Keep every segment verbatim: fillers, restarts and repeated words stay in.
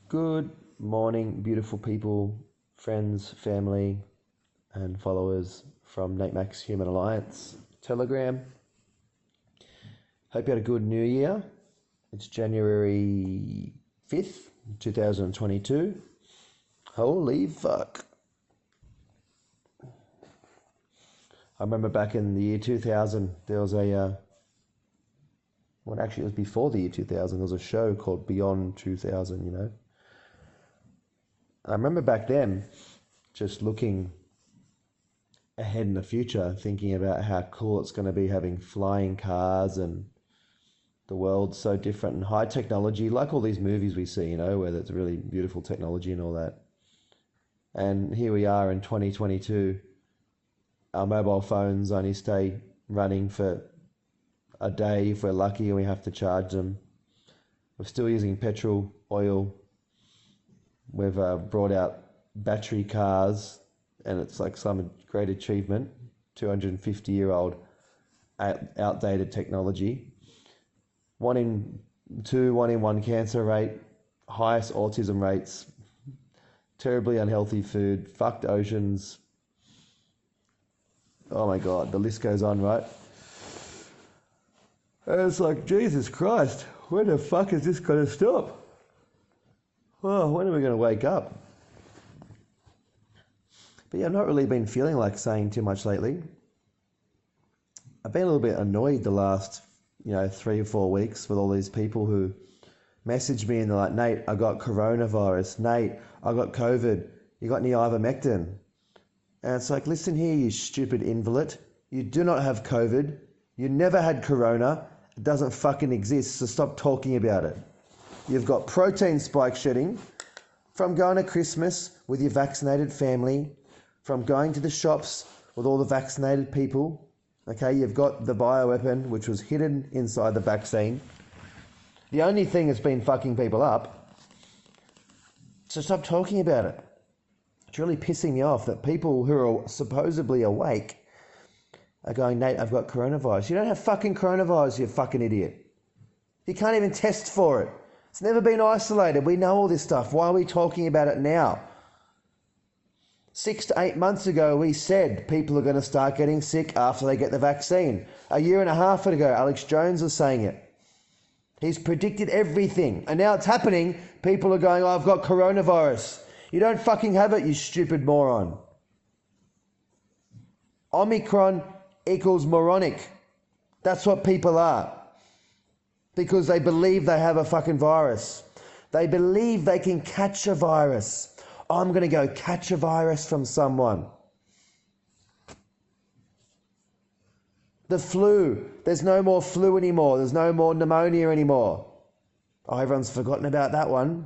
Good morning, beautiful people, friends, family, and followers from Nate Max Human Alliance Telegram. Hope you had a good new year. It's January fifth, twenty twenty-two. Holy fuck. I remember back in the year two thousand, there was a, uh, well, actually it was before the year two thousand, there was a show called Beyond two thousand, you know. I remember back then just looking ahead in the future, thinking about how cool it's going to be having flying cars and the world's so different and high technology, like all these movies we see, you know, where there's really beautiful technology and all that. And here we are in twenty twenty-two. Our mobile phones only stay running for a day if we're lucky and we have to charge them. We're still using petrol, oil. We've uh, brought out battery cars, and it's like some great achievement. two hundred fifty year old outdated technology. One in two, one in one cancer rate, highest autism rates, terribly unhealthy food, fucked oceans. Oh my God, the list goes on, right? And it's like, Jesus Christ, when the fuck is this going to stop? Oh, when are we going to wake up? But yeah, I've not really been feeling like saying too much lately. I've been a little bit annoyed the last, you know, three or four weeks with all these people who message me and they're like, Nate, I got coronavirus. Nate, I got COVID. You got any ivermectin? And it's like, listen here, you stupid invalid. You do not have COVID. You never had corona. It doesn't fucking exist, so stop talking about it. You've got protein spike shedding from going to Christmas with your vaccinated family, from going to the shops with all the vaccinated people. Okay, you've got the bioweapon, which was hidden inside the vaccine. The only thing that's been fucking people up, so stop talking about it. It's really pissing me off that people who are supposedly awake are going, Nate, I've got coronavirus. You don't have fucking coronavirus, you fucking idiot. You can't even test for it. It's never been isolated. We know all this stuff. Why are we talking about it now? Six to eight months ago, we said people are going to start getting sick after they get the vaccine. A year and a half ago, Alex Jones was saying it. He's predicted everything. And now it's happening. People are going, oh, I've got coronavirus. You don't fucking have it, you stupid moron. Omicron equals moronic. That's what people are. Because they believe they have a fucking virus. They believe they can catch a virus. Oh, I'm going to go catch a virus from someone. The flu. There's no more flu anymore. There's no more pneumonia anymore. Oh, everyone's forgotten about that one.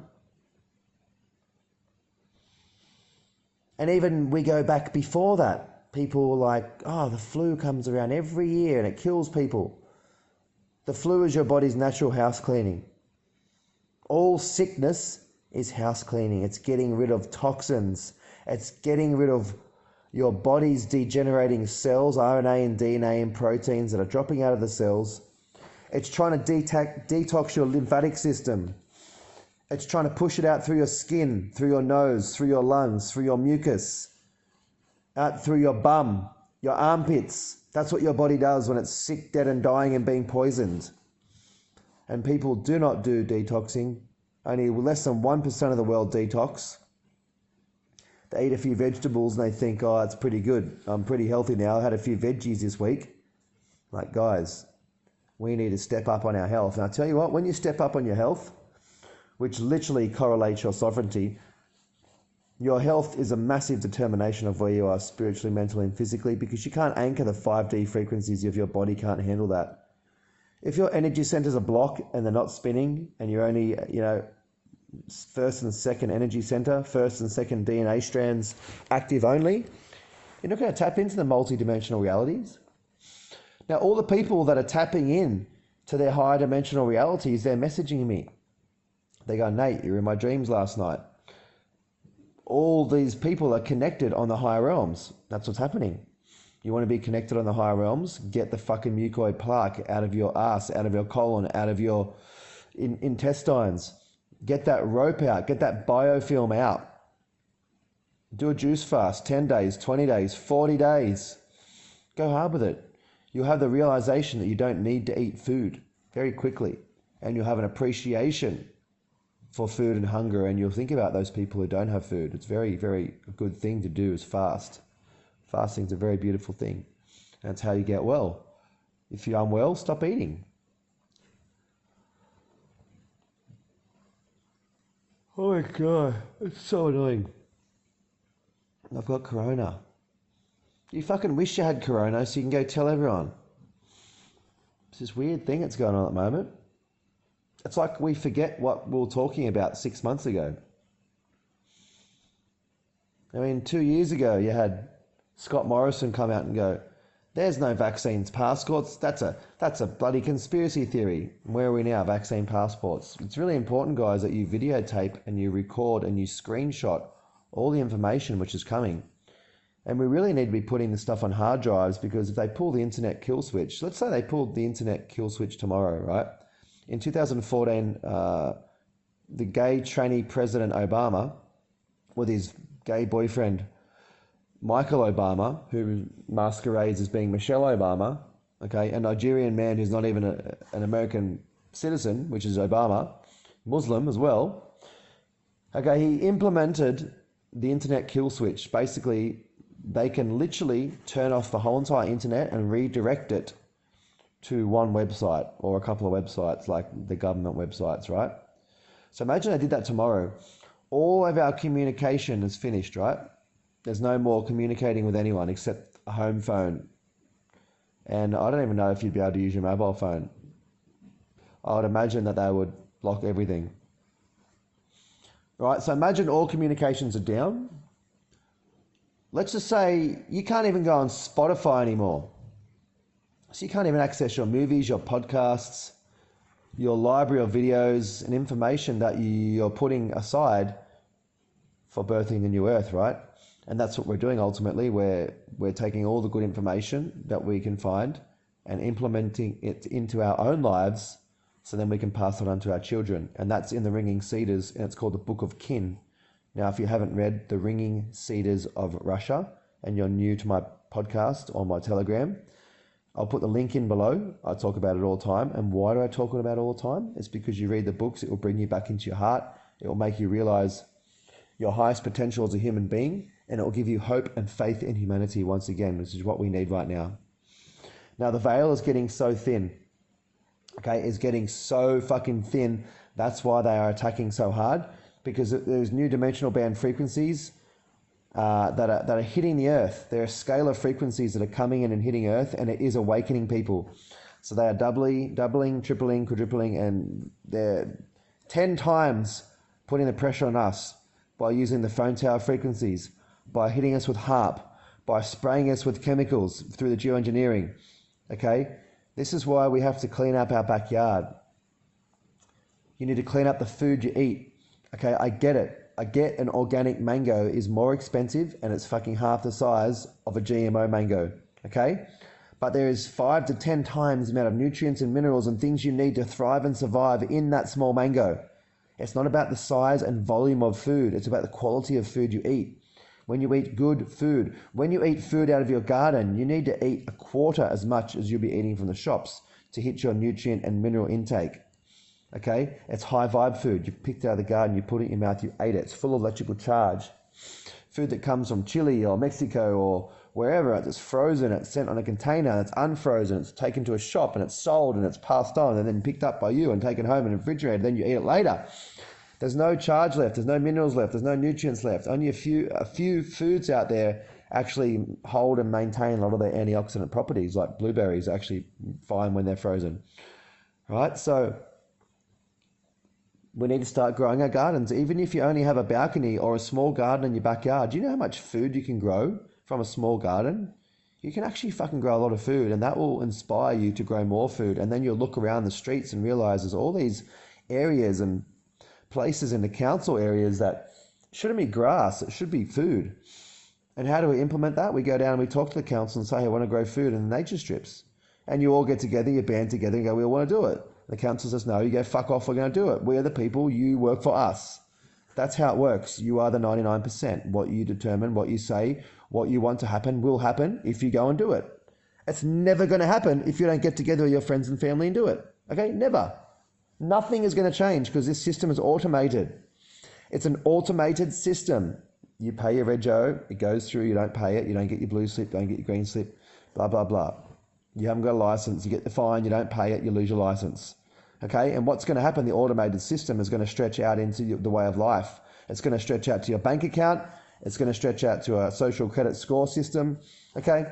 And even we go back before that. People were like, oh, the flu comes around every year and it kills people. The flu is your body's natural house cleaning. All sickness is house cleaning. It's getting rid of toxins. It's getting rid of your body's degenerating cells, R N A and D N A and proteins that are dropping out of the cells. It's trying to detox, detox your lymphatic system. It's trying to push it out through your skin, through your nose, through your lungs, through your mucus, out through your bum, your armpits. That's what your body does when it's sick, dead and dying and being poisoned. And people do not do detoxing. Only less than one percent of the world detox. They eat a few vegetables and they think, oh, it's pretty good. I'm pretty healthy now. I had a few veggies this week. Like, guys, we need to step up on our health. And I tell you what, when you step up on your health, which literally correlates your sovereignty, your health is a massive determination of where you are spiritually, mentally, and physically, because you can't anchor the five D frequencies if your body can't handle that. If your energy centers are blocked and they're not spinning, and you're only, you know, first and second energy center, first and second D N A strands active only, you're not going to tap into the multi-dimensional realities. Now, all the people that are tapping in to their higher dimensional realities, they're messaging me. They go, Nate, you were in my dreams last night. All these people are connected on the higher realms. That's what's happening. You want to be connected on the higher realms? Get the fucking mucoid plaque out of your ass, out of your colon, out of your in, intestines. Get that rope out. Get that biofilm out. Do a juice fast, ten days, twenty days, forty days. Go hard with it. You'll have the realization that you don't need to eat food very quickly. And you'll have an appreciation for food and hunger. And you'll think about those people who don't have food. It's very, very a good thing to do is fast. Fasting is a very beautiful thing. And it's how you get well. If you're unwell, stop eating. Oh my God, it's so annoying. I've got corona. You fucking wish you had corona so you can go tell everyone. It's this weird thing that's going on at the moment. It's like we forget what we were talking about six months ago. I mean, two years ago you had Scott Morrison come out and go, there's no vaccines passports. That's a that's a bloody conspiracy theory. Where are we now? Vaccine passports. It's really important, guys, that you videotape and you record and you screenshot all the information which is coming. And we really need to be putting the stuff on hard drives, because if they pull the internet kill switch, let's say they pulled the internet kill switch tomorrow, right? In two thousand fourteen, uh, the gay tranny President Obama, with his gay boyfriend Michael Obama, who masquerades as being Michelle Obama, okay, a Nigerian man who's not even a, an American citizen, which is Obama, Muslim as well. Okay, he implemented the internet kill switch. Basically, they can literally turn off the whole entire internet and redirect it to one website or a couple of websites, like the government websites, right? So imagine I did that tomorrow. All of our communication is finished, right? There's no more communicating with anyone except a home phone. And I don't even know if you'd be able to use your mobile phone. I would imagine that they would block everything. Right, so imagine all communications are down. Let's just say you can't even go on Spotify anymore. So you can't even access your movies, your podcasts, your library of videos and information that you're putting aside for birthing the new earth, right? And that's what we're doing ultimately. We're, we're taking all the good information that we can find and implementing it into our own lives, so then we can pass it on to our children. And that's in the Ringing Cedars, and it's called the Book of Kin. Now, if you haven't read the Ringing Cedars of Russia and you're new to my podcast or my Telegram, I'll put the link in below. I talk about it all the time. And why do I talk about it all the time? It's because you read the books. It will bring you back into your heart. It will make you realize your highest potential as a human being, and it will give you hope and faith in humanity once again, which is what we need right now. Now, the veil is getting so thin. Okay, it's getting so fucking thin. That's why they are attacking so hard, because there's new dimensional band frequencies uh, that are that are hitting the earth. There are scalar frequencies that are coming in and hitting earth, and it is awakening people. So they are doubling, doubling, tripling, quadrupling, and they're ten times putting the pressure on us by using the phone tower frequencies, by hitting us with HAARP, by spraying us with chemicals through the geoengineering. Okay, this is why we have to clean up our backyard. You need to clean up the food you eat. Okay, I get it. I get an organic mango is more expensive and it's fucking half the size of a G M O mango. Okay, but there is five to ten times the amount of nutrients and minerals and things you need to thrive and survive in that small mango. It's not about the size and volume of food. It's about the quality of food you eat. When you eat good food, when you eat food out of your garden, you need to eat a quarter as much as you'll be eating from the shops to hit your nutrient and mineral intake. Okay? It's high vibe food. You picked it out of the garden, you put it in your mouth, you ate it. It's full of electrical charge. Food that comes from Chile or Mexico or wherever, it's frozen, it's sent on a container, it's unfrozen, it's taken to a shop and it's sold and it's passed on and then picked up by you and taken home and refrigerated, then you eat it later. There's no charge left, there's no minerals left, there's no nutrients left. Only a few a few foods out there actually hold and maintain a lot of their antioxidant properties, like blueberries are actually fine when they're frozen. Right? So we need to start growing our gardens. Even if you only have a balcony or a small garden in your backyard, do you know how much food you can grow from a small garden? You can actually fucking grow a lot of food, and that will inspire you to grow more food. And then you'll look around the streets and realize there's all these areas and places in the council areas that shouldn't be grass, it should be food. And how do we implement that? We go down and we talk to the council and say, hey, I want to grow food in the nature strips. And you all get together, you band together and go, we all want to do it. The council says no, you go fuck off, we're going to do it. We're the people, you work for us. That's how it works. You are the ninety-nine percent. What you determine, what you say, what you want to happen will happen if you go and do it. It's never going to happen if you don't get together with your friends and family and do it. Okay, never. Nothing is going to change because this system is automated. It's an automated system. You pay your rego, it goes through, you don't pay it, you don't get your blue slip, don't get your green slip, blah, blah, blah. You haven't got a license, you get the fine, you don't pay it, you lose your license. Okay, and what's going to happen, the automated system is going to stretch out into the way of life. It's going to stretch out to your bank account. It's going to stretch out to a social credit score system. Okay,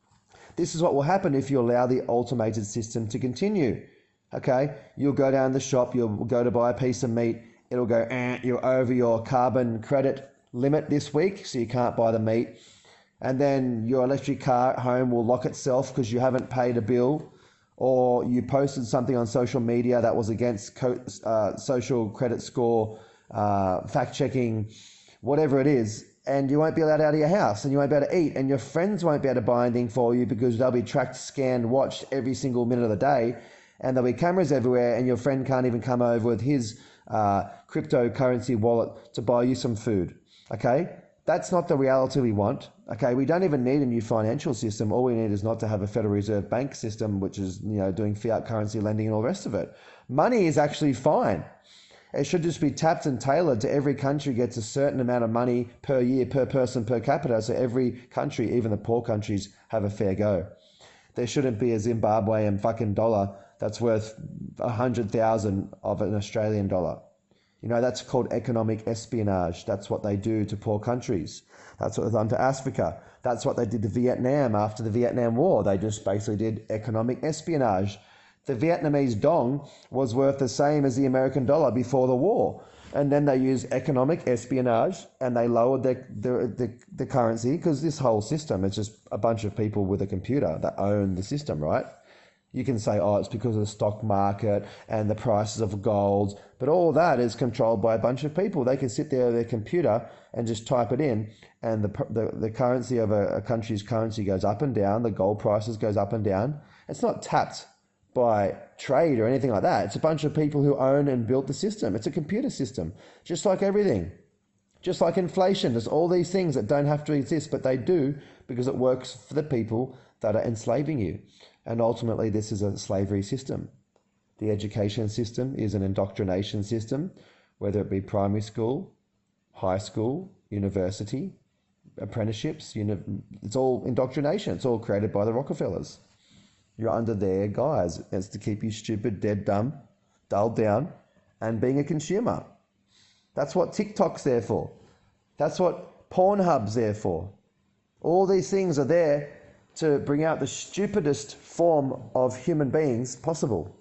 this is what will happen if you allow the automated system to continue. Okay, you'll go down the shop, you'll go to buy a piece of meat, it'll go, eh, you're over your carbon credit limit this week, so you can't buy the meat. And then your electric car at home will lock itself because you haven't paid a bill, or you posted something on social media that was against co- uh, social credit score, uh, fact checking, whatever it is, and you won't be allowed out of your house, and you won't be able to eat, and your friends won't be able to buy anything for you because they'll be tracked, scanned, watched every single minute of the day, and there'll be cameras everywhere, and your friend can't even come over with his uh, cryptocurrency wallet to buy you some food. Okay, that's not the reality we want. Okay, we don't even need a new financial system. All we need is not to have a Federal Reserve Bank system, which is, you know, doing fiat currency lending and all the rest of it. Money is actually fine. It should just be tapped and tailored to every country gets a certain amount of money per year, per person, per capita. So every country, even the poor countries, have a fair go. There shouldn't be a Zimbabwean fucking dollar that's worth a hundred thousand of an Australian dollar. You know, that's called economic espionage. That's what they do to poor countries. That's what they've done to Africa. That's what they did to Vietnam after the Vietnam War. They just basically did economic espionage. The Vietnamese dong was worth the same as the American dollar before the war. And then they used economic espionage and they lowered the, the, the, the currency, because this whole system is just a bunch of people with a computer that own the system, right? You can say, oh, it's because of the stock market and the prices of gold, but all that is controlled by a bunch of people. They can sit there with their computer and just type it in, and the the, the currency of a, a country's currency goes up and down, the gold prices goes up and down. It's not tapped by trade or anything like that. It's a bunch of people who own and built the system. It's a computer system, just like everything. Just like inflation, there's all these things that don't have to exist, but they do because it works for the people that are enslaving you. And ultimately, this is a slavery system. The education system is an indoctrination system, whether it be primary school, high school, university, apprenticeships. Uni- it's all indoctrination. It's all created by the Rockefellers. You're under their guise. It's to keep you stupid, dead, dumb, dulled down, and being a consumer. That's what TikTok's there for. That's what Pornhub's there for. All these things are there to bring out the stupidest form of human beings possible.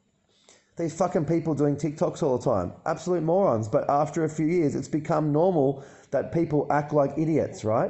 These fucking people doing TikToks all the time, absolute morons. But after a few years, it's become normal that people act like idiots, right?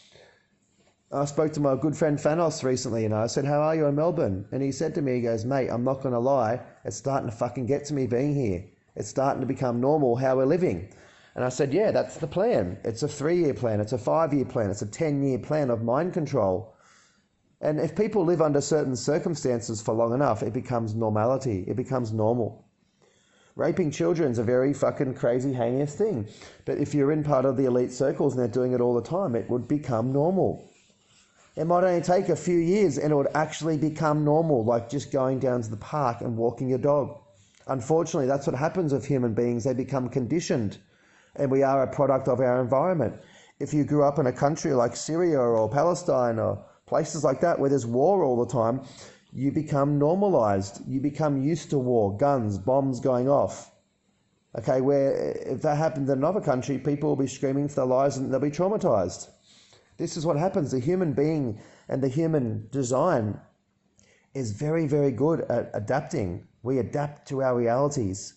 I spoke to my good friend Thanos recently, and I said, how are you in Melbourne? And he said to me, he goes, mate, I'm not going to lie, it's starting to fucking get to me being here. It's starting to become normal how we're living. And I said, yeah, that's the plan. It's a three-year plan. It's a five-year plan. It's a ten-year plan of mind control. And if people live under certain circumstances for long enough, it becomes normality. It becomes normal. Raping children is a very fucking crazy, heinous thing. But if you're in part of the elite circles and they're doing it all the time, it would become normal. It might only take a few years and it would actually become normal, like just going down to the park and walking your dog. Unfortunately, that's what happens with human beings. They become conditioned, and we are a product of our environment. If you grew up in a country like Syria or Palestine or places like that where there's war all the time, you become normalized. You become used to war, guns, bombs going off. Okay, where if that happened in another country, people will be screaming for their lives and they'll be traumatized. This is what happens. The human being and the human design is very, very good at adapting. We adapt to our realities.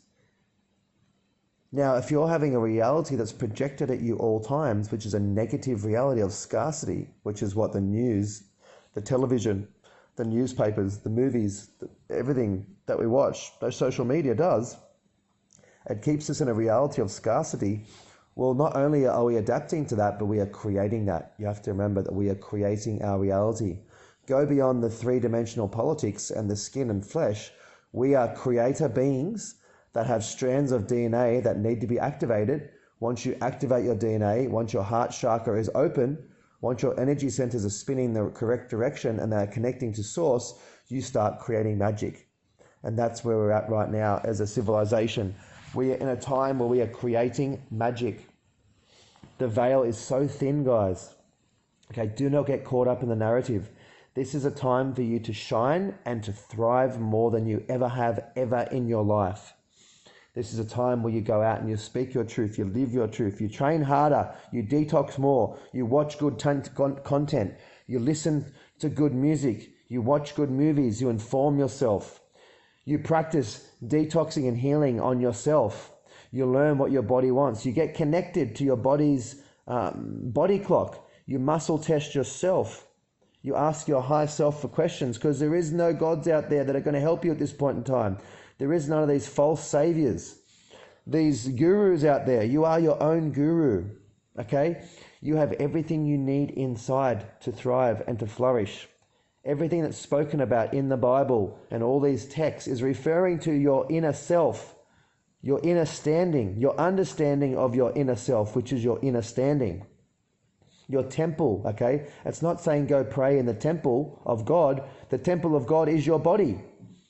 Now, if you're having a reality that's projected at you all times, which is a negative reality of scarcity, which is what the news, the television, the newspapers, the movies, everything that we watch, those social media does, it keeps us in a reality of scarcity. Well, not only are we adapting to that, but we are creating that. You have to remember that we are creating our reality. Go beyond the three-dimensional politics and the skin and flesh. We are creator beings that have strands of D N A that need to be activated. Once you activate your D N A, once your heart chakra is open, once your energy centers are spinning the correct direction and they're connecting to source, you start creating magic. And that's where we're at right now as a civilization. We are in a time where we are creating magic. The veil is so thin, guys. Okay, do not get caught up in the narrative. This is a time for you to shine and to thrive more than you ever have ever in your life. This is a time where you go out and you speak your truth, you live your truth, you train harder, you detox more, you watch good t- content, you listen to good music, you watch good movies, you inform yourself, you practice detoxing and healing on yourself, you learn what your body wants, you get connected to your body's um, body clock, you muscle test yourself, you ask your higher self for questions, because there is no gods out there that are going to help you at this point in time. There is none of these false saviors, these gurus out there. You are your own guru, okay? You have everything you need inside to thrive and to flourish. Everything that's spoken about in the Bible and all these texts is referring to your inner self, your inner standing, your understanding of your inner self, which is your inner standing. Your temple, okay? It's not saying go pray in the temple of God. The temple of God is your body.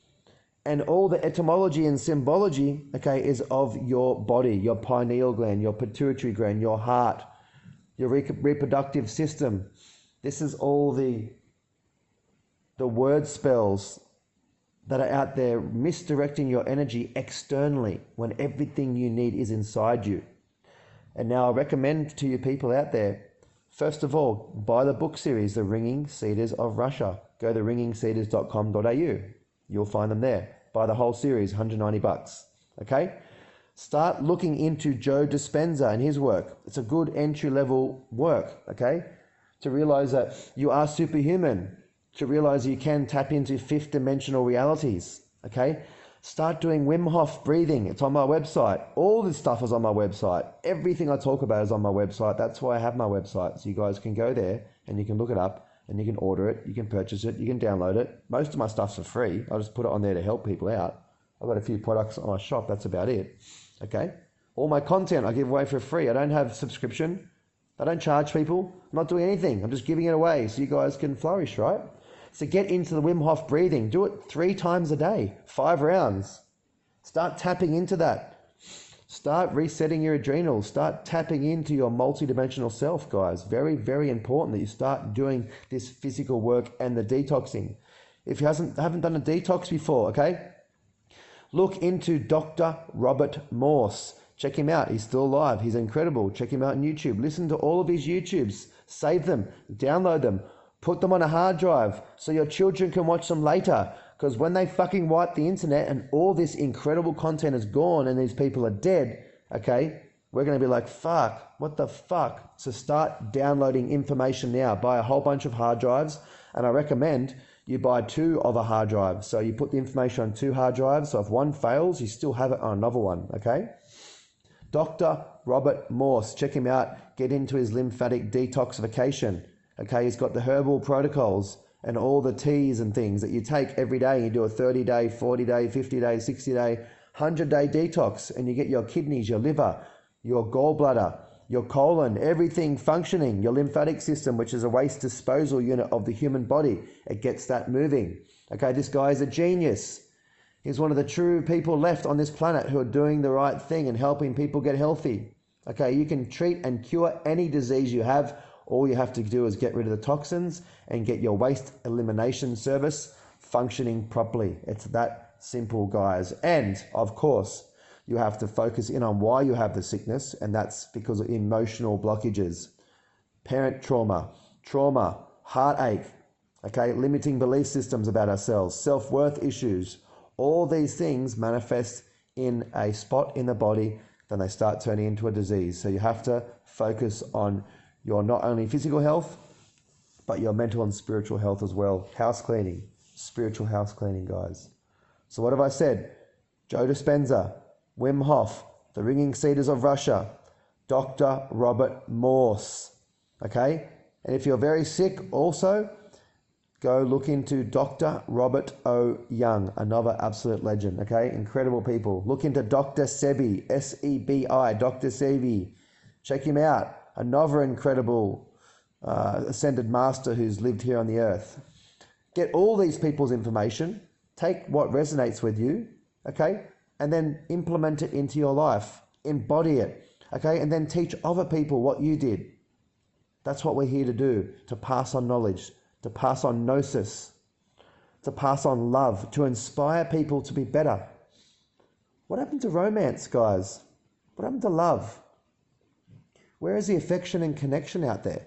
And all the etymology and symbology, okay, is of your body, your pineal gland, your pituitary gland, your heart, your re- reproductive system. This is all the, the word spells that are out there misdirecting your energy externally when everything you need is inside you. And now I recommend to you people out there, first of all, buy the book series, The Ringing Cedars of Russia. Go to ringing cedars dot com dot a u. You'll find them there. Buy the whole series, one hundred ninety bucks. Okay? Start looking into Joe Dispenza and his work. It's a good entry-level work, okay? To realize that you are superhuman. To realize you can tap into fifth-dimensional realities, okay? Start doing Wim Hof breathing. It's on my website. All this stuff is on my website. Everything I talk about is on my website. That's why I have my website. So you guys can go there and you can look it up and you can order it. You can purchase it. You can download it. Most of my stuff's for free. I just put it on there to help people out. I've got a few products on my shop. That's about it. Okay? All my content I give away for free. I don't have subscription. I don't charge people. I'm not doing anything. I'm just giving it away so you guys can flourish, right? So get into the Wim Hof breathing. Do it three times a day, five rounds. Start tapping into that. Start resetting your adrenals. Start tapping into your multidimensional self, guys. Very, very important that you start doing this physical work and the detoxing. If you hasn't, haven't done a detox before, okay? Look into Doctor Robert Morse. Check him out. He's still alive. He's incredible. Check him out on YouTube. Listen to all of his YouTubes. Save them. Download them. Put them on a hard drive so your children can watch them later. Because when they fucking wipe the internet and all this incredible content is gone and these people are dead, okay, we're going to be like, fuck, what the fuck? So start downloading information now. Buy a whole bunch of hard drives. And I recommend you buy two of a hard drive. So you put the information on two hard drives. So if one fails, you still have it on another one, okay? Doctor Robert Morse, check him out. Get into his lymphatic detoxification. Okay, he's got the herbal protocols and all the teas and things that you take every day. You do a thirty day, forty day, fifty day, sixty day, one hundred day detox and you get your kidneys, your liver, your gallbladder, your colon, everything functioning, your lymphatic system, which is a waste disposal unit of the human body. It gets that moving. Okay, this guy is a genius. He's one of the true people left on this planet who are doing the right thing and helping people get healthy. Okay, you can treat and cure any disease you have. All you have to do is get rid of the toxins and get your waste elimination service functioning properly. It's that simple, guys. And of course, you have to focus in on why you have the sickness, and that's because of emotional blockages, parent trauma, trauma, heartache, okay, limiting belief systems about ourselves, self-worth issues. All these things manifest in a spot in the body, then they start turning into a disease. So you have to focus on your not only physical health, but your mental and spiritual health as well. House cleaning, spiritual house cleaning, guys. So what have I said? Joe Dispenza, Wim Hof, The Ringing Cedars of Russia, Doctor Robert Morse, okay? And if you're very sick also, Go look into Doctor Robert O. Young, another absolute legend, okay? Incredible people. Look into Doctor Sebi, S E B I, Doctor Sebi. Check him out. Another incredible uh, ascended master who's lived here on the earth. Get all these people's information, take what resonates with you, okay? And then implement it into your life. Embody it, okay? And then teach other people what you did. That's what we're here to do, to pass on knowledge, to pass on gnosis, to pass on love, to inspire people to be better. What happened to romance, guys? What happened to love? Where is the affection and connection out there?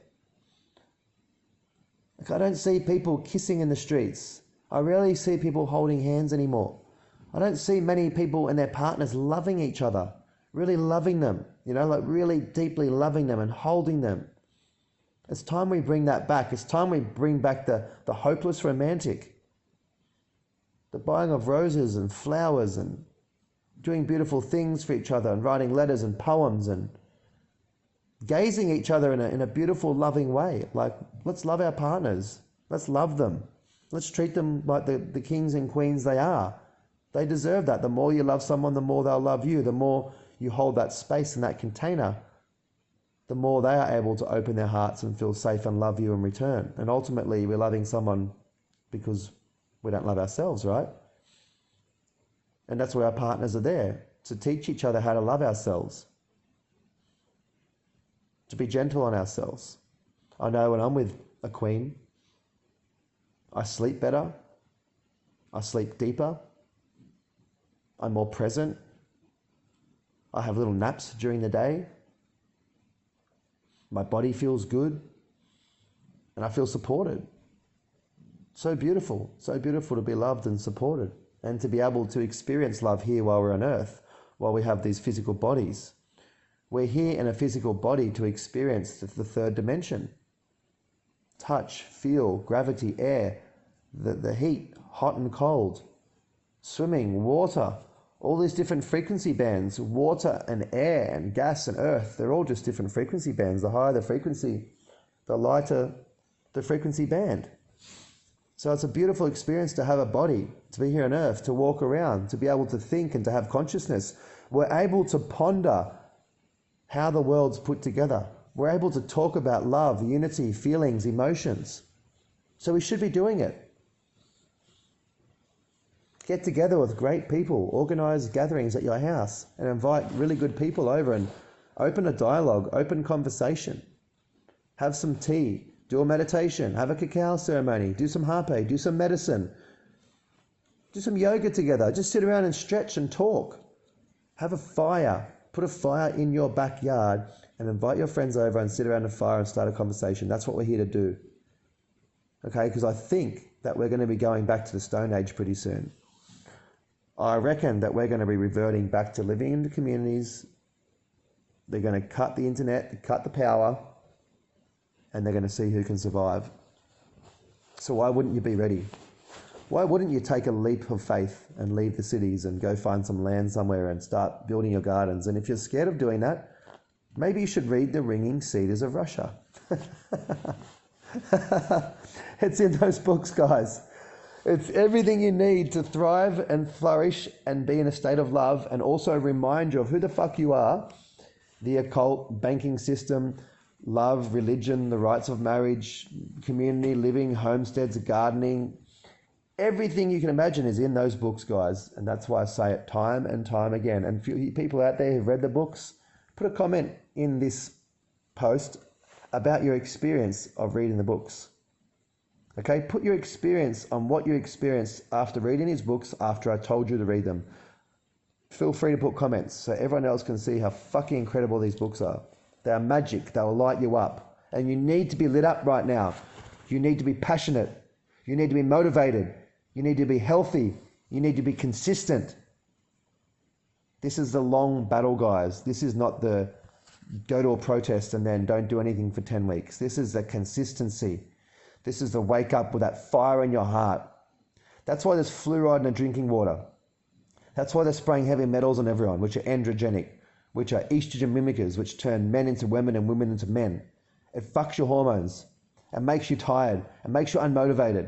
Like, I don't see people kissing in the streets. I rarely see people holding hands anymore. I don't see many people and their partners loving each other, really loving them, you know, like really deeply loving them and holding them. It's time we bring that back. It's time we bring back the, the hopeless romantic. The buying of roses and flowers and doing beautiful things for each other and writing letters and poems and gazing each other in a, in a beautiful, loving way. Like, let's love our partners. Let's love them. Let's treat them like the, the kings and queens they are. They deserve that. The more you love someone, the more they'll love you. The more you hold that space in that container, the more they are able to open their hearts and feel safe and love you in return. And ultimately, we're loving someone because we don't love ourselves, right? And that's where our partners are there, to teach each other how to love ourselves, to be gentle on ourselves. I know when I'm with a queen, I sleep better, I sleep deeper, I'm more present, I have little naps during the day, my body feels good, and I feel supported. So beautiful, so beautiful to be loved and supported, and to be able to experience love here while we're on earth, while we have these physical bodies. We're here in a physical body to experience the third dimension. Touch, feel, gravity, air, the, the heat, hot and cold, swimming, water, all these different frequency bands, water and air and gas and earth, they're all just different frequency bands. The higher the frequency, the lighter the frequency band. So it's a beautiful experience to have a body, to be here on earth, to walk around, to be able to think and to have consciousness. We're able to ponder how the world's put together. We're able to talk about love, unity, feelings, emotions. So we should be doing it. Get together with great people, organise gatherings at your house and invite really good people over and open a dialogue, open conversation. Have some tea, do a meditation, have a cacao ceremony, do some harpe, do some medicine, do some yoga together, just sit around and stretch and talk. Have a fire, put a fire in your backyard and invite your friends over and sit around a fire and start a conversation. That's what we're here to do. Okay, because I think that we're going to be going back to the Stone Age pretty soon. I reckon that we're going to be reverting back to living in the communities. They're going to cut the internet, cut the power, and they're going to see who can survive. So why wouldn't you be ready? Why wouldn't you take a leap of faith and leave the cities and go find some land somewhere and start building your gardens? And if you're scared of doing that, maybe you should read The Ringing Cedars of Russia. It's in those books, guys. It's everything you need to thrive and flourish and be in a state of love, and also remind you of who the fuck you are. The occult, banking system, love, religion, the rights of marriage, community living, homesteads, gardening. Everything you can imagine is in those books, guys. And that's why I say it time and time again. And for you people out there who've read the books, put a comment in this post about your experience of reading the books. Okay, put your experience on what you experienced after reading these books, after I told you to read them. Feel free to put comments so everyone else can see how fucking incredible these books are. They are magic. They will light you up. And you need to be lit up right now. You need to be passionate. You need to be motivated. You need to be healthy. You need to be consistent. This is the long battle, guys. This is not the go to a protest and then don't do anything for ten weeks. This is the consistency. This is the wake up with that fire in your heart. That's why there's fluoride in the drinking water. That's why they're spraying heavy metals on everyone, which are androgenic, which are estrogen mimickers, which turn men into women and women into men. It fucks your hormones and makes you tired and makes you unmotivated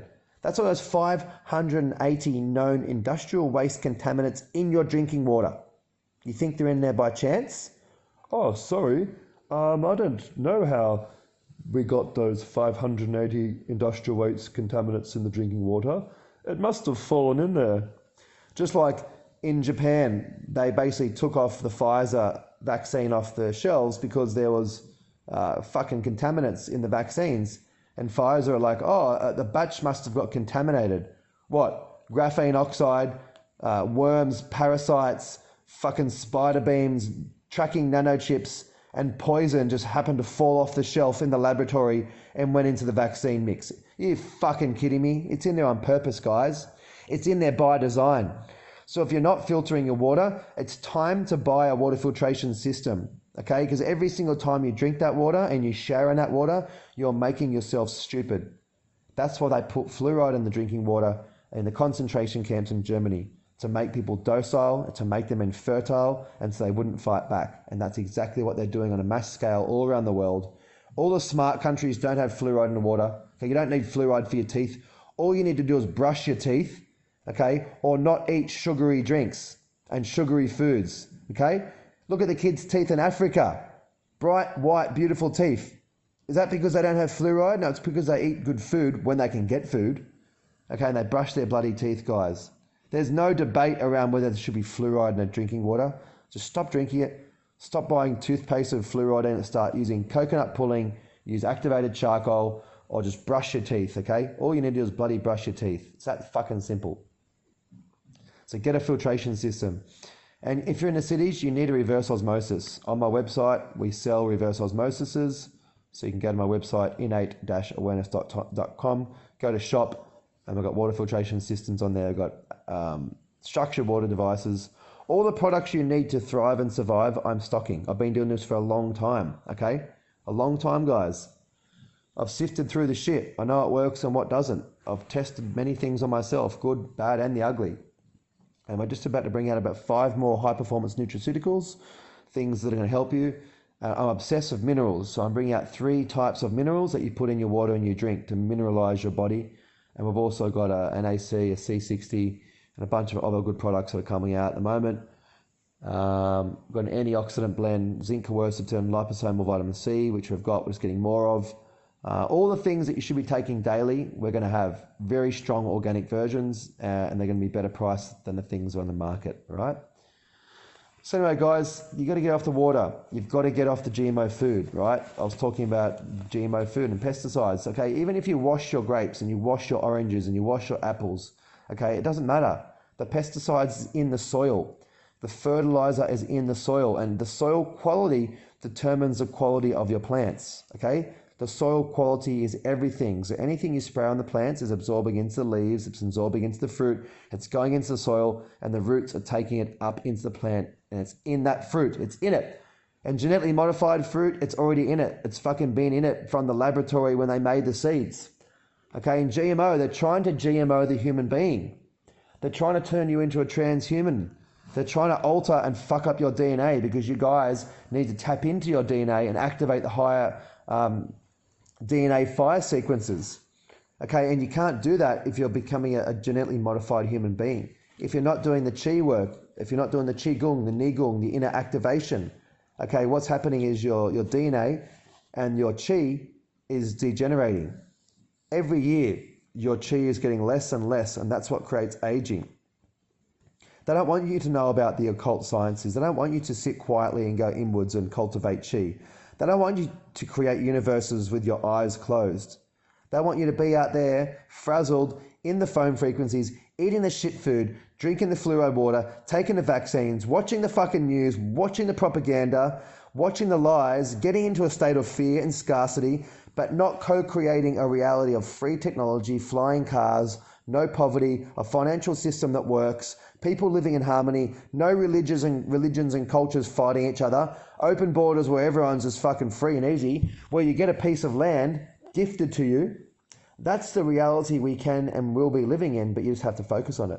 That's almost five hundred eighty known industrial waste contaminants in your drinking water. You think they're in there by chance? Oh, sorry. Um, I don't know how we got those five hundred eighty industrial waste contaminants in the drinking water. It must have fallen in there. Just like in Japan, they basically took off the Pfizer vaccine off the shelves because there was uh, fucking contaminants in the vaccines. And Pfizer are like, oh, uh, the batch must have got contaminated. What? Graphene oxide, uh, worms, parasites, fucking spider beams, tracking nanochips, and poison just happened to fall off the shelf in the laboratory and went into the vaccine mix. You fucking kidding me? It's in there on purpose, guys. It's in there by design. So if you're not filtering your water, it's time to buy a water filtration system, okay? Because every single time you drink that water and you shower in that water, you're making yourself stupid. That's why they put fluoride in the drinking water in the concentration camps in Germany, to make people docile, to make them infertile, and so they wouldn't fight back. And that's exactly what they're doing on a mass scale all around the world. All the smart countries don't have fluoride in the water. Okay, you don't need fluoride for your teeth. All you need to do is brush your teeth, okay, or not eat sugary drinks and sugary foods, okay? Look at the kids' teeth in Africa. Bright, white, beautiful teeth. Is that because they don't have fluoride? No, it's because they eat good food when they can get food, okay, and they brush their bloody teeth, guys. There's no debate around whether there should be fluoride in a drinking water. Just stop drinking it. Stop buying toothpaste with fluoride in it. Start using coconut pulling, use activated charcoal, or just brush your teeth, okay? All you need to do is bloody brush your teeth. It's that fucking simple. So get a filtration system. And if you're in the cities, you need a reverse osmosis. On my website, we sell reverse osmosises. So you can go to my website, innate dash awareness dot com, go to shop, and we've got water filtration systems on there. We've got um, structured water devices. All the products you need to thrive and survive, I'm stocking. I've been doing this for a long time, okay? A long time, guys. I've sifted through the shit. I know what works and what doesn't. I've tested many things on myself, good, bad, and the ugly. And we're just about to bring out about five more high-performance nutraceuticals, things that are going to help you. Uh, I'm obsessed with minerals, so I'm bringing out three types of minerals that you put in your water and you drink to mineralize your body. And we've also got a, an A C, a C sixty, and a bunch of other good products that are coming out at the moment. Um, we've got an antioxidant blend, zinc quercetin, liposomal vitamin C, which we've got, we're just getting more of. Uh, all the things that you should be taking daily, we're going to have very strong organic versions, uh, and they're going to be better priced than the things on the market, right? So anyway, guys, you got to get off the water. You've got to get off the G M O food, right? I was talking about G M O food and pesticides, okay? Even if you wash your grapes and you wash your oranges and you wash your apples, okay, it doesn't matter. The pesticides is in the soil. The fertilizer is in the soil, and the soil quality determines the quality of your plants, okay? The soil quality is everything. So anything you spray on the plants is absorbing into the leaves, it's absorbing into the fruit, it's going into the soil, and the roots are taking it up into the plant, and it's in that fruit, it's in it. And genetically modified fruit, it's already in it. It's fucking been in it from the laboratory when they made the seeds. Okay, in G M O, they're trying to G M O the human being. They're trying to turn you into a transhuman. They're trying to alter and fuck up your D N A because you guys need to tap into your D N A and activate the higher um, D N A fire sequences. Okay, and you can't do that if you're becoming a, a genetically modified human being. If you're not doing the chi work, if you're not doing the qigong, the nigong, the inner activation, okay, what's happening is your, your D N A and your chi is degenerating. Every year, your chi is getting less and less, and that's what creates aging. They don't want you to know about the occult sciences. They don't want you to sit quietly and go inwards and cultivate chi. They don't want you to create universes with your eyes closed. They want you to be out there, frazzled, in the phone frequencies, eating the shit food, drinking the fluoride water, taking the vaccines, watching the fucking news, watching the propaganda, watching the lies, getting into a state of fear and scarcity, but not co-creating a reality of free technology, flying cars, no poverty, a financial system that works, people living in harmony, no religions and religions and cultures fighting each other, open borders where everyone's just fucking free and easy, where you get a piece of land gifted to you. That's the reality we can and will be living in, but you just have to focus on it.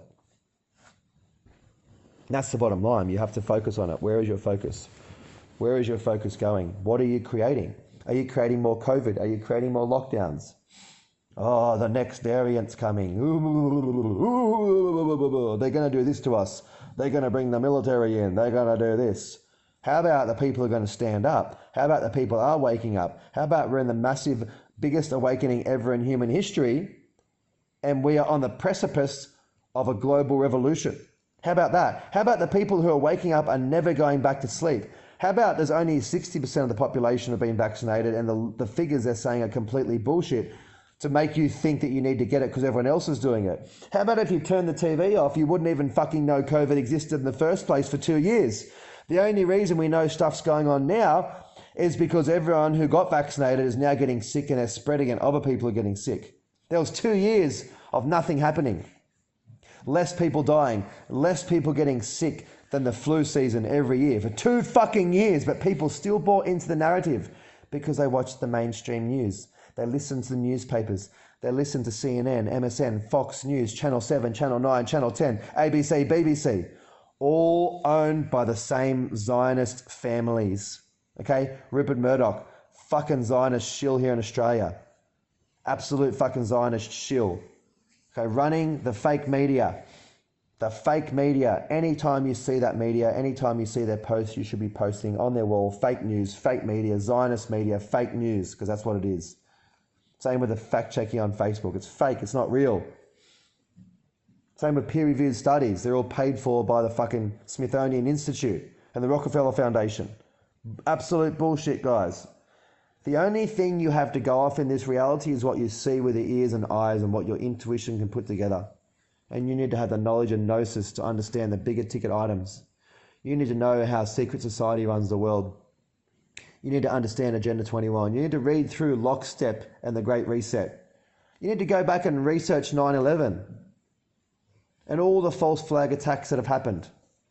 And that's the bottom line. You have to focus on it. Where is your focus? Where is your focus going? What are you creating? Are you creating more COVID? Are you creating more lockdowns? Oh, the next variant's coming. They're going to do this to us. They're going to bring the military in. They're going to do this. How about the people who are going to stand up? How about the people are waking up? How about we're in the massive, biggest awakening ever in human history, and we are on the precipice of a global revolution? How about that? How about the people who are waking up are never going back to sleep? How about there's only sixty percent of the population have been vaccinated, and the, the figures they're saying are completely bullshit to make you think that you need to get it because everyone else is doing it? How about if you turn the T V off, you wouldn't even fucking know COVID existed in the first place for two years? The only reason we know stuff's going on now is because everyone who got vaccinated is now getting sick and they're spreading it. Other people are getting sick. There was two years of nothing happening. Less people dying, less people getting sick than the flu season every year for two fucking years, but people still bought into the narrative because they watched the mainstream news. They listened to the newspapers. They listened to C N N, M S N, Fox News, Channel seven, Channel nine, Channel ten, A B C, B B C, all owned by the same Zionist families. Okay? Rupert Murdoch, fucking Zionist shill here in Australia. Absolute fucking Zionist shill. Okay, running the fake media. The fake media. Anytime you see that media, anytime you see their posts, you should be posting on their wall, fake news, fake media, Zionist media, fake news, because that's what it is. Same with the fact checking on Facebook. It's fake, it's not real. Same with peer-reviewed studies. They're all paid for by the fucking Smithsonian Institute and the Rockefeller Foundation. Absolute bullshit, guys. The only thing you have to go off in this reality is what you see with your ears and eyes and what your intuition can put together. And you need to have the knowledge and gnosis to understand the bigger ticket items. You need to know how secret society runs the world. You need to understand Agenda twenty-one. You need to read through Lockstep and the Great Reset. You need to go back and research nine eleven and all the false flag attacks that have happened.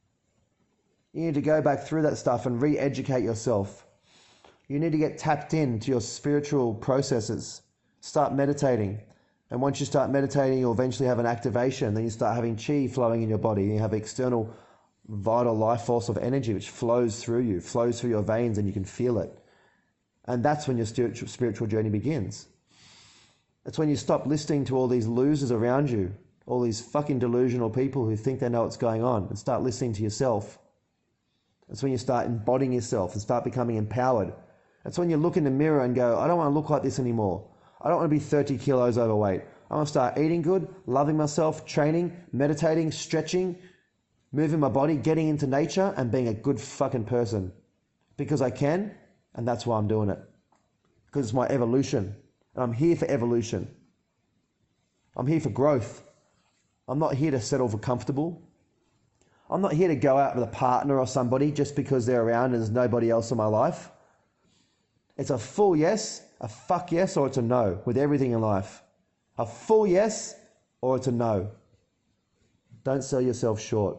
You need to go back through that stuff and re-educate yourself. You need to get tapped into your spiritual processes. Start meditating. And once you start meditating, you'll eventually have an activation. Then you start having chi flowing in your body. You have external vital life force of energy which flows through you, flows through your veins, and you can feel it. And that's when your spiritual, spiritual journey begins. It's when you stop listening to all these losers around you, all these fucking delusional people who think they know what's going on, and start listening to yourself. It's when you start embodying yourself and start becoming empowered. It's when you look in the mirror and go, I don't want to look like this anymore. I don't want to be thirty kilos overweight. I want to start eating good, loving myself, training, meditating, stretching, moving my body, getting into nature, and being a good fucking person. Because I can, and that's why I'm doing it. Because it's my evolution. And I'm here for evolution. I'm here for growth. I'm not here to settle for comfortable. I'm not here to go out with a partner or somebody just because they're around and there's nobody else in my life. It's a full yes, a fuck yes, or it's a no with everything in life. A full yes or it's a no. Don't sell yourself short.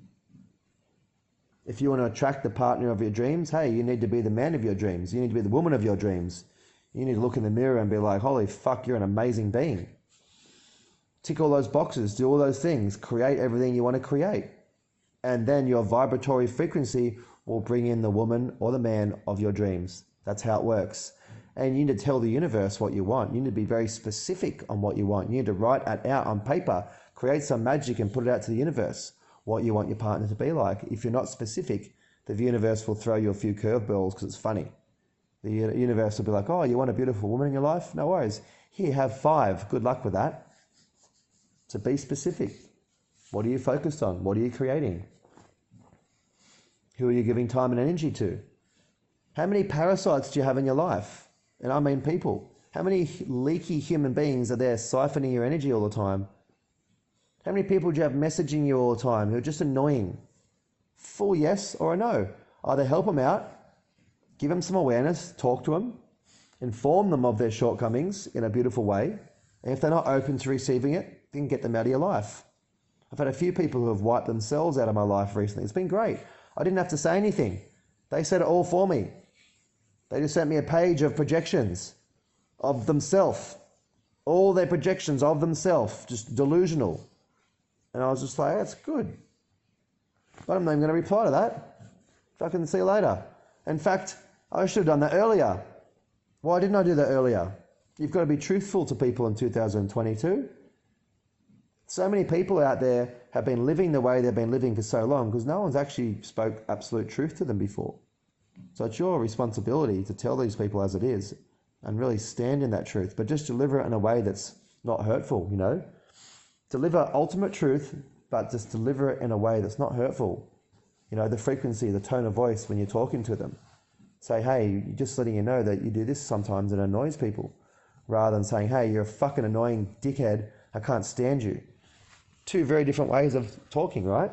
If you want to attract the partner of your dreams, hey, you need to be the man of your dreams. You need to be the woman of your dreams. You need to look in the mirror and be like, holy fuck, you're an amazing being. Tick all those boxes, do all those things, create everything you want to create. And then your vibratory frequency will bring in the woman or the man of your dreams. That's how it works. And you need to tell the universe what you want. You need to be very specific on what you want. You need to write it out on paper, create some magic and put it out to the universe, what you want your partner to be like. If you're not specific, the universe will throw you a few curveballs because it's funny. The universe will be like, oh, you want a beautiful woman in your life? No worries. Here, have five. Good luck with that. So be specific. What are you focused on? What are you creating? Who are you giving time and energy to? How many parasites do you have in your life? And I mean people. How many leaky human beings are there siphoning your energy all the time? How many people do you have messaging you all the time who are just annoying? Full yes or a no. Either help them out, give them some awareness, talk to them, inform them of their shortcomings in a beautiful way. And if they're not open to receiving it, then get them out of your life. I've had a few people who have wiped themselves out of my life recently. It's been great. I didn't have to say anything. They said it all for me. They just sent me a page of projections of themselves. All their projections of themselves, just delusional. And I was just like, that's good. But I'm not even going to reply to that. Fucking see you later. In fact, I should have done that earlier. Why didn't I do that earlier? You've got to be truthful to people in two thousand twenty-two. So many people out there have been living the way they've been living for so long because no one's actually spoke absolute truth to them before. So it's your responsibility to tell these people as it is and really stand in that truth, but just deliver it in a way that's not hurtful, you know? Deliver ultimate truth, but just deliver it in a way that's not hurtful. You know, the frequency, the tone of voice when you're talking to them. Say, hey, just letting you know that you do this sometimes and it annoys people. Rather than saying, hey, you're a fucking annoying dickhead, I can't stand you. Two very different ways of talking, right?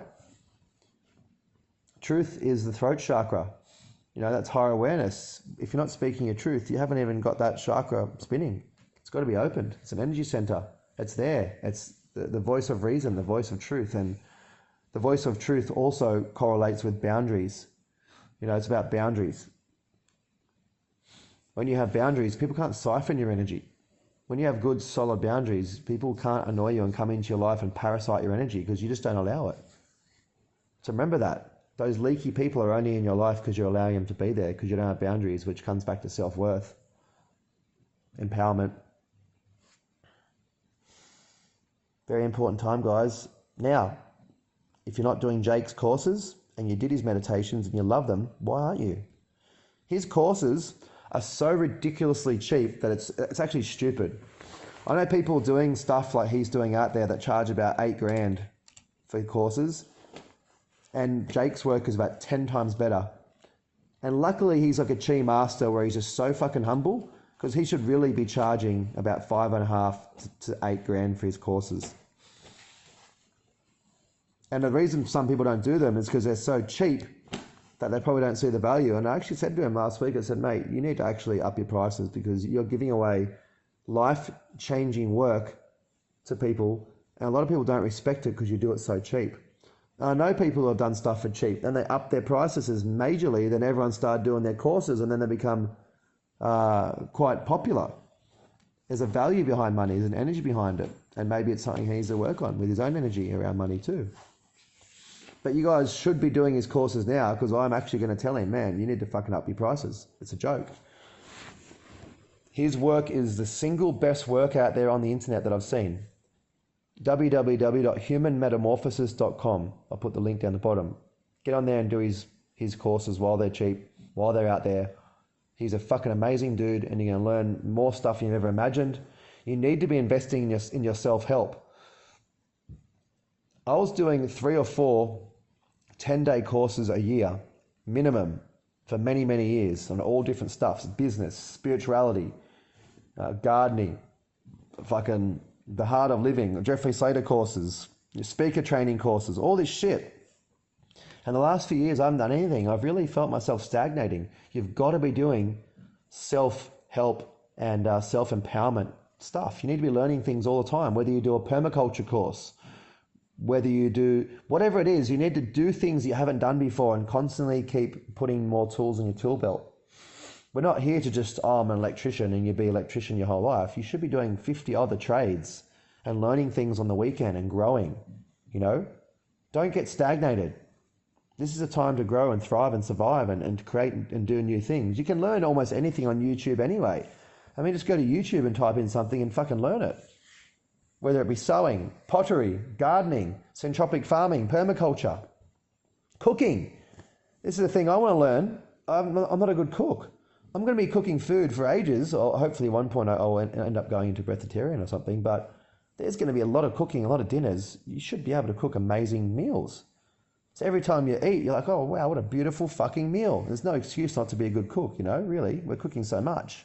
Truth is the throat chakra. You know, that's higher awareness. If you're not speaking your truth, you haven't even got that chakra spinning. It's got to be opened. It's an energy center. It's there. It's the, the voice of reason, the voice of truth. And the voice of truth also correlates with boundaries. You know, it's about boundaries. When you have boundaries, people can't siphon your energy. When you have good, solid boundaries, people can't annoy you and come into your life and parasite your energy because you just don't allow it. So remember that. Those leaky people are only in your life because you're allowing them to be there because you don't have boundaries, which comes back to self-worth, empowerment. Very important time, guys. Now, if you're not doing Jake's courses and you did his meditations and you love them, why aren't you? His courses are so ridiculously cheap that it's it's actually stupid. I know people doing stuff like he's doing out there that charge about eight grand for courses, and Jake's work is about ten times better. And luckily he's like a chi master where he's just so fucking humble because he should really be charging about five and a half to eight grand for his courses. And the reason some people don't do them is because they're so cheap that they probably don't see the value. And I actually said to him last week, I said, mate, you need to actually up your prices because you're giving away life-changing work to people. And a lot of people don't respect it because you do it so cheap. And I know people who have done stuff for cheap and they up their prices majorly, then everyone started doing their courses and then they become uh, quite popular. There's a value behind money, there's an energy behind it. And maybe it's something he needs to work on with his own energy around money too. But you guys should be doing his courses now because I'm actually going to tell him, man, you need to fucking up your prices. It's a joke. His work is the single best work out there on the internet that I've seen. w w w dot human metamorphosis dot com. I'll put the link down the bottom. Get on there and do his, his courses while they're cheap, while they're out there. He's a fucking amazing dude and you're going to learn more stuff you've ever imagined. You need to be investing in your, in your self-help. I was doing three or four ten-day courses a year, minimum, for many, many years on all different stuffs, business, spirituality, uh, gardening, fucking the heart of living, Jeffrey Slater courses, speaker training courses, all this shit. And the last few years, I haven't done anything. I've really felt myself stagnating. You've got to be doing self-help and uh, self-empowerment stuff. You need to be learning things all the time, whether you do a permaculture course, whether you do whatever it is, you need to do things you haven't done before and constantly keep putting more tools in your tool belt. We're not here to just, oh, I'm an electrician and you be an electrician your whole life. You should be doing fifty other trades and learning things on the weekend and growing, you know? Don't get stagnated. This is a time to grow and thrive and survive and, and create and do new things. You can learn almost anything on YouTube anyway. I mean, just go to YouTube and type in something and fucking learn it. Whether it be sewing, pottery, gardening, centropic farming, permaculture, cooking. This is the thing I want to learn. I'm not, I'm not a good cook. I'm going to be cooking food for ages, or hopefully at one point I'll end up going into breatharian or something, but there's going to be a lot of cooking, a lot of dinners. You should be able to cook amazing meals. So every time you eat, you're like, oh, wow, what a beautiful fucking meal. There's no excuse not to be a good cook, you know, really. We're cooking so much.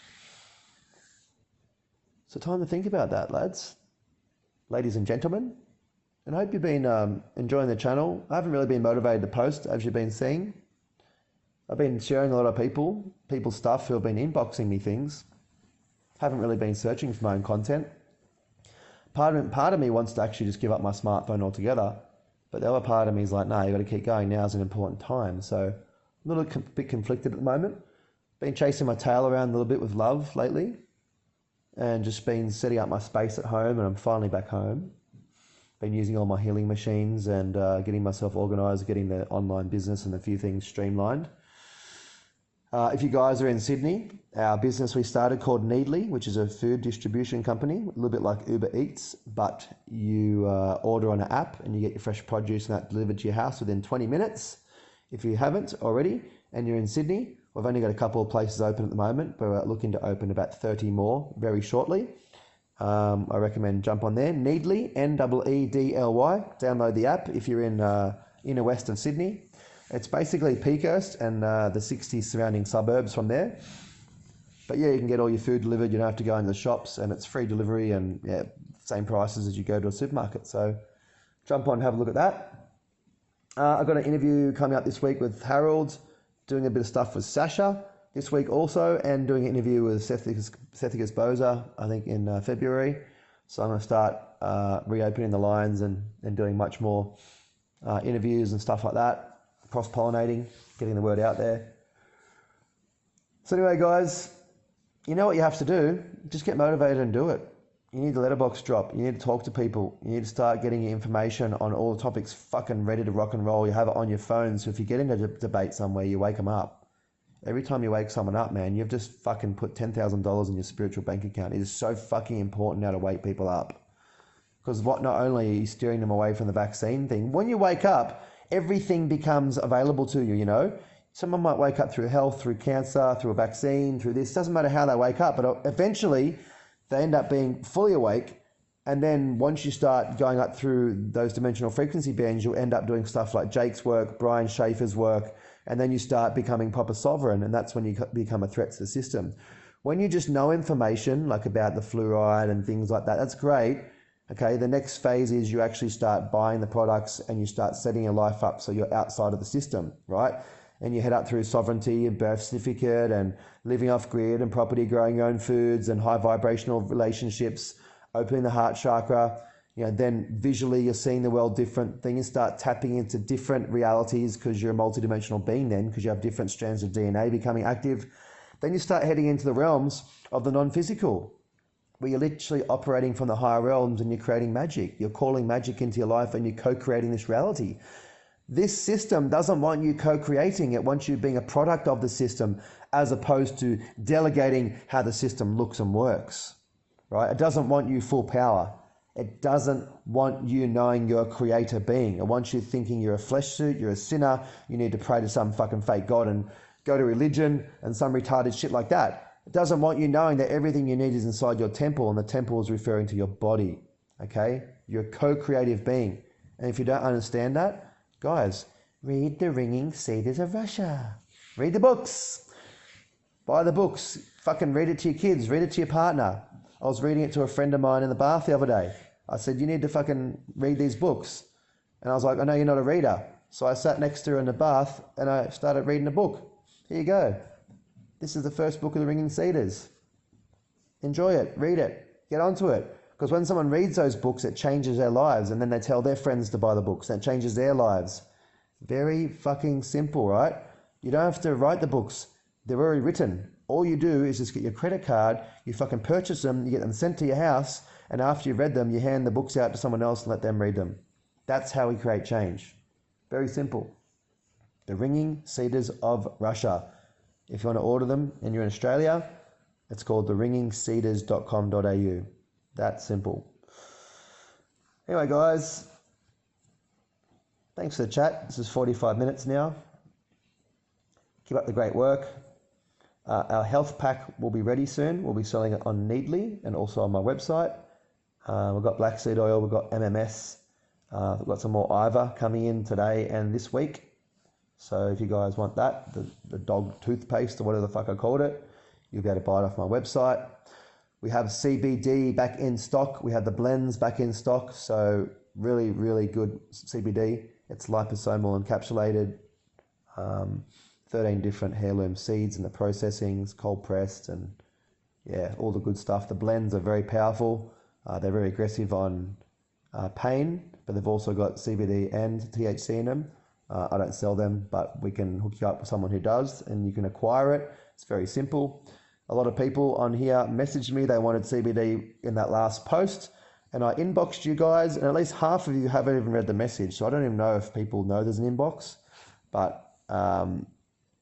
So time to think about that, lads. Ladies and gentlemen, and I hope you've been um, enjoying the channel. I haven't really been motivated to post, as you've been seeing. I've been sharing a lot of people, people's stuff who have been inboxing me things. Haven't really been searching for my own content. Part of, part of me wants to actually just give up my smartphone altogether, but the other part of me is like, no, you've got to keep going. Now's an important time. So I'm a little bit conflicted at the moment. Been chasing my tail around a little bit with love lately. And just been setting up my space at home, and I'm finally back home. Been using all my healing machines and uh, getting myself organised, getting the online business and a few things streamlined. Uh, if you guys are in Sydney, our business we started called Needly, which is a food distribution company, a little bit like Uber Eats, but you uh, order on an app and you get your fresh produce and that delivered to your house within twenty minutes. If you haven't already and you're in Sydney, we've only got a couple of places open at the moment, but we're looking to open about thirty more very shortly. Um, I recommend jump on there. Needly, N E E D L Y. Download the app if you're in uh, inner west of Sydney. It's basically Peakhurst and uh, the sixty surrounding suburbs from there. But yeah, you can get all your food delivered. You don't have to go into the shops, and it's free delivery and yeah, same prices as you go to a supermarket. So jump on and have a look at that. Uh, I've got an interview coming up this week with Harold, doing a bit of stuff with Sasha this week also, and doing an interview with Sethicus, Sethicus Boza, I think in uh, February. So I'm going to start uh, reopening the lines and, and doing much more uh, interviews and stuff like that. Cross-pollinating, getting the word out there. So anyway, guys, you know what you have to do. Just get motivated and do it. You need the letterbox drop. You need to talk to people. You need to start getting your information on all the topics fucking ready to rock and roll. You have it on your phone. So if you get into a debate somewhere, you wake them up. Every time you wake someone up, man, you've just fucking put ten thousand dollars in your spiritual bank account. It is so fucking important now to wake people up. Because what not only are you steering them away from the vaccine thing, when you wake up, everything becomes available to you, you know. Someone might wake up through health, through cancer, through a vaccine, through this. Doesn't matter how they wake up, but eventually they end up being fully awake. And then once you start going up through those dimensional frequency bands, you'll end up doing stuff like Jake's work, Brian Schaefer's work, and then you start becoming proper sovereign, and that's when you become a threat to the system. When you just know information, like about the fluoride and things like that, that's great. Okay, the next phase is you actually start buying the products and you start setting your life up so you're outside of the system, right? And you head up through sovereignty and birth certificate and living off grid and property, growing your own foods and high vibrational relationships, opening the heart chakra. You know, then visually you're seeing the world different. Then you start tapping into different realities because you're a multidimensional being then, because you have different strands of D N A becoming active. Then you start heading into the realms of the non-physical, where you're literally operating from the higher realms and you're creating magic. You're calling magic into your life and you're co-creating this reality. This system doesn't want you co-creating. It wants you being a product of the system as opposed to delegating how the system looks and works, right? It doesn't want you full power. It doesn't want you knowing you're a creator being. It wants you thinking you're a flesh suit, you're a sinner, you need to pray to some fucking fake God and go to religion and some retarded shit like that. It doesn't want you knowing that everything you need is inside your temple, and the temple is referring to your body, okay? You're a co-creative being. And if you don't understand that, guys, read The Ringing Cedars of Russia. Read the books. Buy the books. Fucking read it to your kids. Read it to your partner. I was reading it to a friend of mine in the bath the other day. I said, you need to fucking read these books. And I was like, I know you're not a reader. So I sat next to her in the bath and I started reading a book. Here you go. This is the first book of The Ringing Cedars. Enjoy it, read it, get onto it. Because when someone reads those books, it changes their lives, and then they tell their friends to buy the books, and it changes their lives. Very fucking simple, right? You don't have to write the books. They're already written. All you do is just get your credit card, you fucking purchase them, you get them sent to your house, and after you've read them, you hand the books out to someone else and let them read them. That's how we create change. Very simple. The Ringing Cedars of Russia. If you want to order them and you're in Australia, it's called the ringing cedars dot com dot a u. That simple. Anyway, guys, thanks for the chat. This is forty-five minutes now. Keep up the great work. Uh, our health pack will be ready soon. We'll be selling it on Needly and also on my website. Uh, we've got black seed oil, we've got M M S, uh, we've got some more I V A coming in today and this week. So if you guys want that, the, the dog toothpaste or whatever the fuck I called it, you'll be able to buy it off my website. We have C B D back in stock. We have the blends back in stock. So really, really good C B D. It's liposomal encapsulated. Um, thirteen different heirloom seeds and the processings, cold pressed, and yeah, all the good stuff. The blends are very powerful. Uh, they're very aggressive on uh, pain, but they've also got C B D and T H C in them. Uh, I don't sell them, but we can hook you up with someone who does, and you can acquire it. It's very simple. A lot of people on here messaged me, they wanted C B D in that last post, and I inboxed you guys, and at least half of you haven't even read the message, so I don't even know if people know there's an inbox, but um,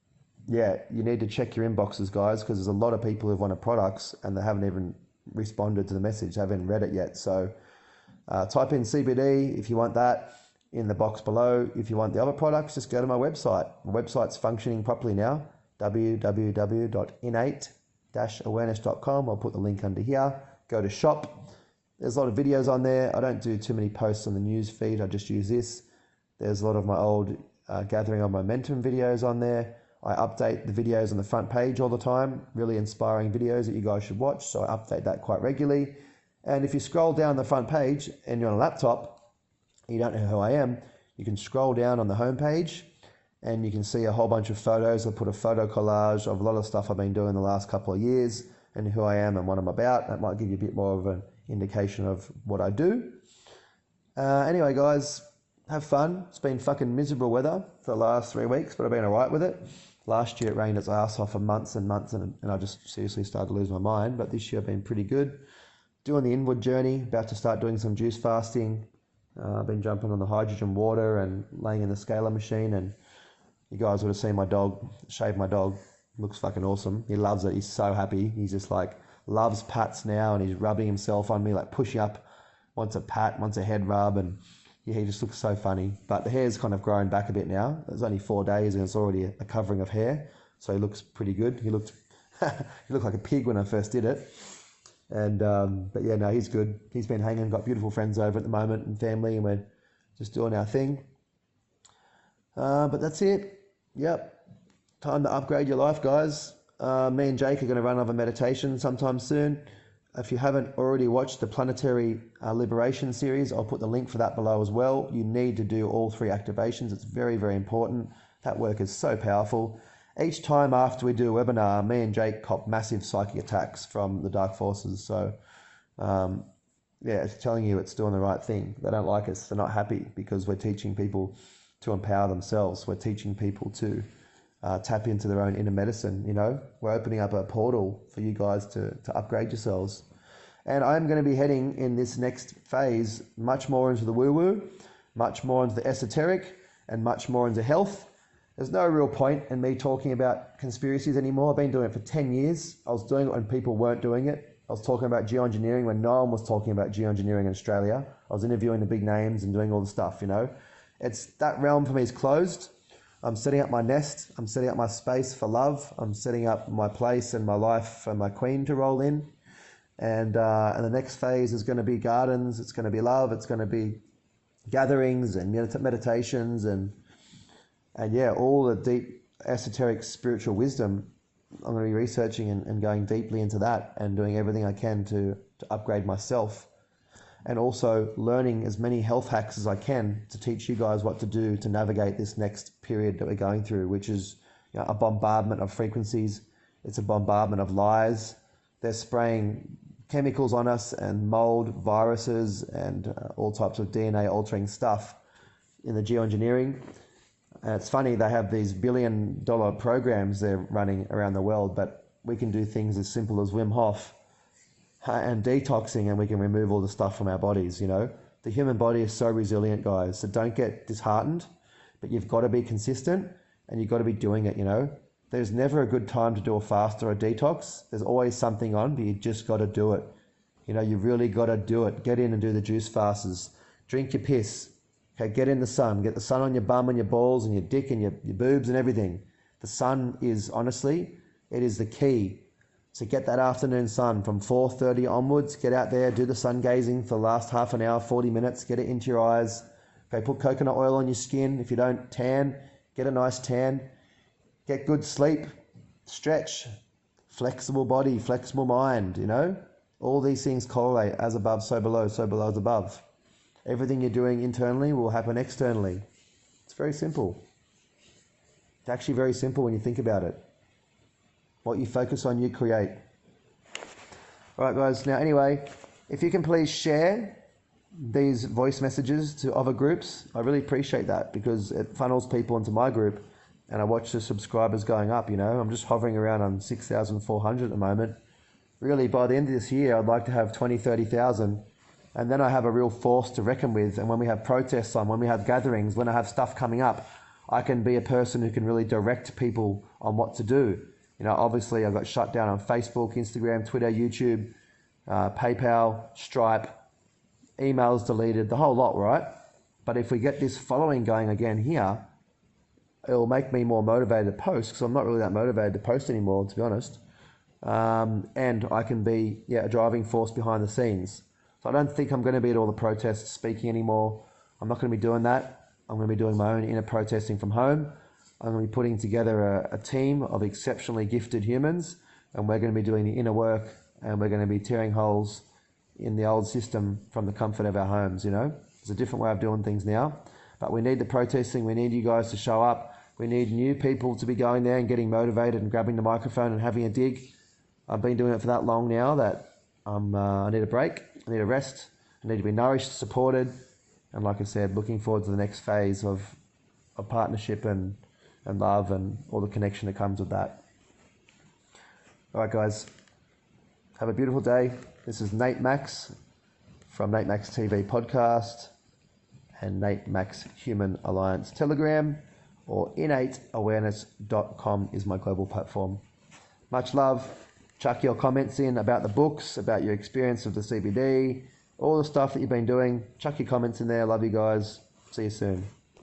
yeah, you need to check your inboxes, guys, because there's a lot of people who've wanted products and they haven't even responded to the message, haven't read it yet. So uh, type in C B D if you want that in the box below. If you want the other products, just go to my website. My website's functioning properly now, w w w dot innate dash awareness dot com. I'll put the link under here. Go to shop. There's a lot of videos on there. I don't do too many posts on the news feed. I just use this. There's a lot of my old uh, gathering of momentum videos on there. I update the videos on the front page all the time, really inspiring videos that you guys should watch. So I update that quite regularly. And if you scroll down the front page and you're on a laptop, you don't know who I am, you can scroll down on the home page and you can see a whole bunch of photos. I put a photo collage of a lot of stuff I've been doing the last couple of years and who I am and what I'm about. That might give you a bit more of an indication of what I do. Uh, anyway, guys, have fun. It's been fucking miserable weather for the last three weeks, but I've been all right with it. Last year it rained its ass off for months and months, and, and I just seriously started to lose my mind. But this year I've been pretty good. Doing the inward journey, about to start doing some juice fasting. Uh, I've been jumping on the hydrogen water and laying in the scalar machine. And you guys would have seen my dog, shave my dog. Looks fucking awesome. He loves it. He's so happy. He's just like, loves pats now, and he's rubbing himself on me, like pushing up, wants a pat, wants a head rub, and yeah, he just looks so funny. But the hair's kind of grown back a bit now. It's only four days and it's already a covering of hair. So he looks pretty good. He looked he looked like a pig when I first did it. And um, but yeah, no, he's good. He's been hanging, got beautiful friends over at the moment and family, and we're just doing our thing. Uh, but that's it. Yep. Time to upgrade your life, guys. Uh, me and Jake are going to run over meditation sometime soon. If you haven't already watched the Planetary uh, Liberation series, I'll put the link for that below as well. You need to do all three activations. It's very, very important. That work is so powerful. Each time after we do a webinar, me and Jake cop massive psychic attacks from the dark forces. So, um, yeah, it's telling you it's doing the right thing. They don't like us. They're not happy because we're teaching people to empower themselves. We're teaching people to Uh, tap into their own inner medicine. You know, we're opening up a portal for you guys to, to upgrade yourselves. And I'm going to be heading in this next phase much more into the woo-woo, much more into the esoteric, and much more into health. There's no real point in me talking about conspiracies anymore. I've been doing it for ten years. I was doing it when people weren't doing it. I was talking about geoengineering when no one was talking about geoengineering in Australia. I was interviewing the big names and doing all the stuff, you know. It's that realm for me is closed. I'm setting up my nest. I'm setting up my space for love. I'm setting up my place and my life for my queen to roll in. And, uh, and the next phase is going to be gardens. It's going to be love. It's going to be gatherings and medita- meditations and, and yeah, all the deep esoteric spiritual wisdom. I'm going to be researching and, and going deeply into that and doing everything I can to, to upgrade myself. And also learning as many health hacks as I can to teach you guys what to do to navigate this next period that we're going through, which is, you know, a bombardment of frequencies. It's a bombardment of lies. They're spraying chemicals on us and mold, viruses, and uh, all types of D N A altering stuff in the geoengineering. And it's funny, they have these billion dollar programs they're running around the world, but we can do things as simple as Wim Hof and detoxing, and we can remove all the stuff from our bodies. You know, the human body is so resilient, guys, so don't get disheartened, but you've got to be consistent and you've got to be doing it. You know, there's never a good time to do a fast or a detox. There's always something on, but you just got to do it. You know, you really got to do it. Get in and do the juice fasts. Drink your piss. Okay, get in the sun. Get the sun on your bum and your balls and your dick and your, your boobs and everything. The sun is, honestly, it is the key. So get that afternoon sun from four thirty onwards. Get out there, do the sun gazing for the last half an hour, forty minutes. Get it into your eyes. Okay, put coconut oil on your skin. If you don't tan, get a nice tan. Get good sleep. Stretch. Flexible body, flexible mind, you know. All these things correlate. As above, so below, so below as above. Everything you're doing internally will happen externally. It's very simple. It's actually very simple when you think about it. What you focus on, you create. All right, guys. Now, anyway, if you can please share these voice messages to other groups, I really appreciate that because it funnels people into my group and I watch the subscribers going up, you know. I'm just hovering around on six thousand four hundred at the moment. Really, by the end of this year, I'd like to have twenty, thirty thousand. And then I have a real force to reckon with. And when we have protests on, when we have gatherings, when I have stuff coming up, I can be a person who can really direct people on what to do. You know, obviously I got shut down on Facebook, Instagram, Twitter, YouTube, uh, PayPal, Stripe, emails deleted, the whole lot, right? But if we get this following going again here, it'll make me more motivated to post, because I'm not really that motivated to post anymore, to be honest. Um, and I can be yeah, a driving force behind the scenes. So I don't think I'm going to be at all the protests speaking anymore. I'm not going to be doing that. I'm going to be doing my own inner protesting from home. I'm going to be putting together a, a team of exceptionally gifted humans, and we're going to be doing the inner work, and we're going to be tearing holes in the old system from the comfort of our homes, you know. It's a different way of doing things now. But we need the protesting. We need you guys to show up. We need new people to be going there and getting motivated and grabbing the microphone and having a dig. I've been doing it for that long now that I'm, uh, I need a break. I need a rest. I need to be nourished, supported. And like I said, looking forward to the next phase of, of partnership and, and love and all the connection that comes with that. All right, guys. Have a beautiful day. This is Nate Max from Nate Max T V Podcast and Nate Max Human Alliance Telegram, or innate awareness dot com is my global platform. Much love. Chuck your comments in about the books, about your experience of the C B D, all the stuff that you've been doing. Chuck your comments in there. Love you guys. See you soon.